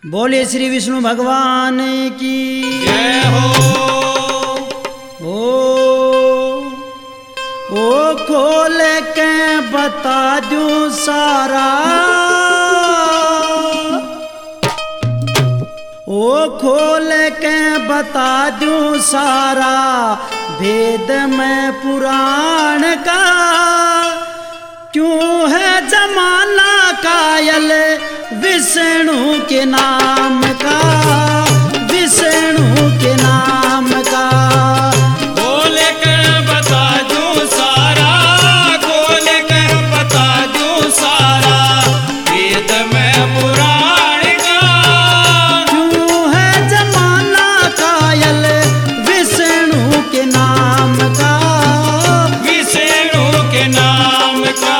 बोले श्री विष्णु भगवान की जय हो। ओ खोल के बता दूं सारा, ओ खोल के बता दूं सारा वेद में पुराण का। क्यों है जमाना कायल विष्णु के नाम का, विष्णु के नाम का। खोल के बता दूं सारा, खोल के बता दूं सारा वेद में पुराण का। क्यों है जमाना कायल विष्णु के नाम का, विष्णु के नाम का।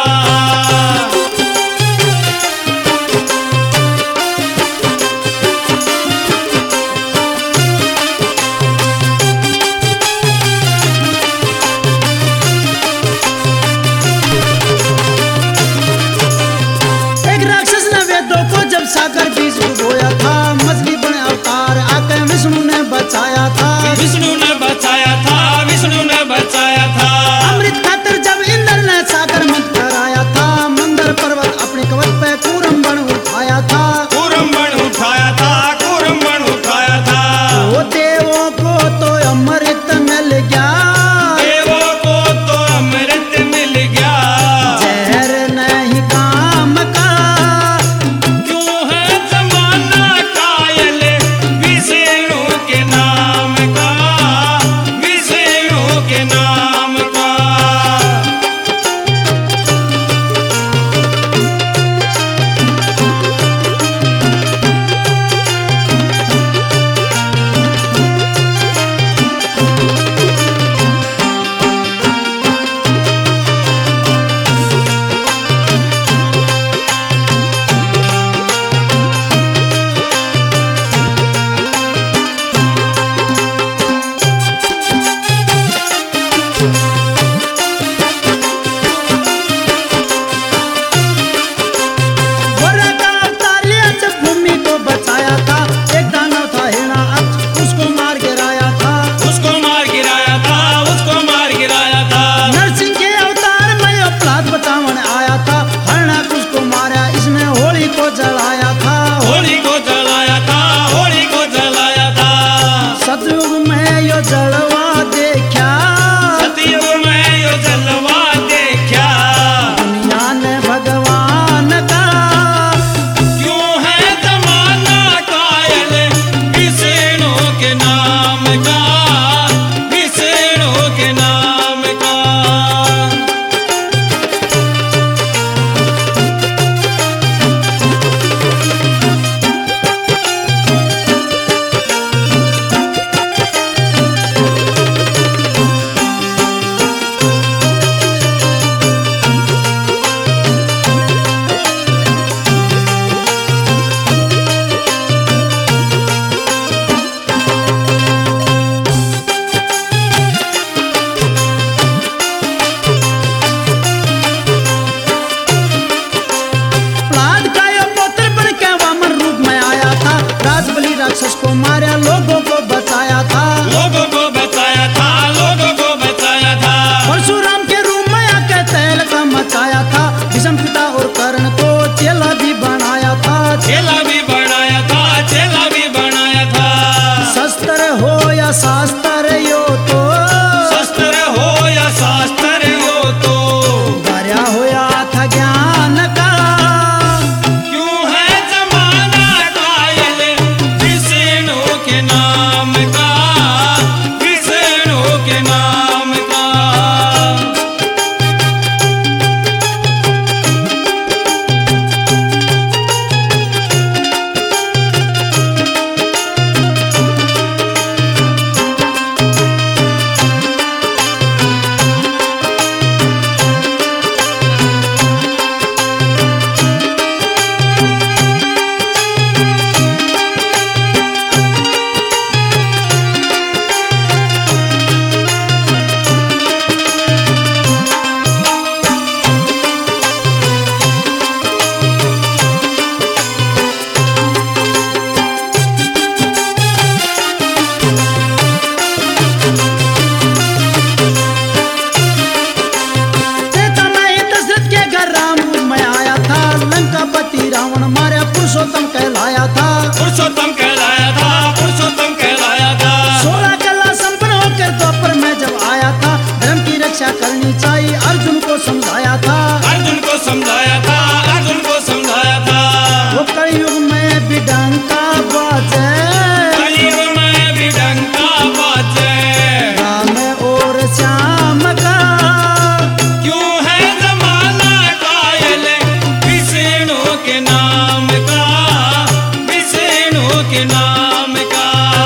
पुरुषोत्तम कहलाया था, पुरुषोत्तम कहलाया था। 16 कला संपन्न होकर द्वापर में जब आया था, धर्म की रक्षा करनी चाहिए अर्जुन को समझाया था। अर्जुन को समझाया था, अर्जुन को समझाया था। वो कलयुग में भी डंका बाजे, कलयुग में भी डंका बाजे, राम और श्याम का क्यों है जमाना कायल विष्णु के नाम का, विष्णु के नाम का।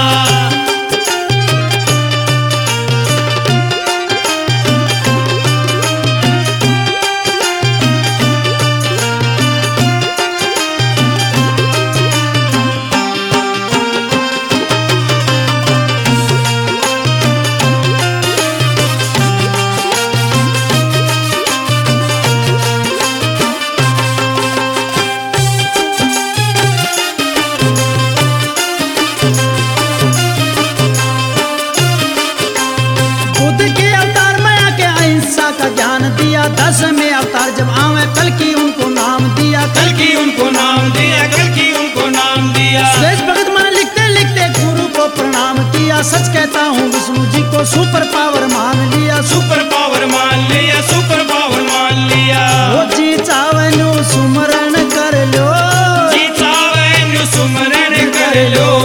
बुद्ध के अवतार माया के अहिंसा का ज्ञान दिया, 10 में अवतार जब आवे कल की उनको नाम दिया। कल की उनको नाम दिया, कल की उनको नाम दिया। सुरेश भगत मन लिखते लिखते गुरु को प्रणाम किया, सच कहता हूँ विष्णु जी को सुपर पावर मान लिया। सुपर पावर मान लिया, सुपर पावर मान लिया। वो जी चावनु सुमरण कर लो, जी चावन सुमरण कर लो।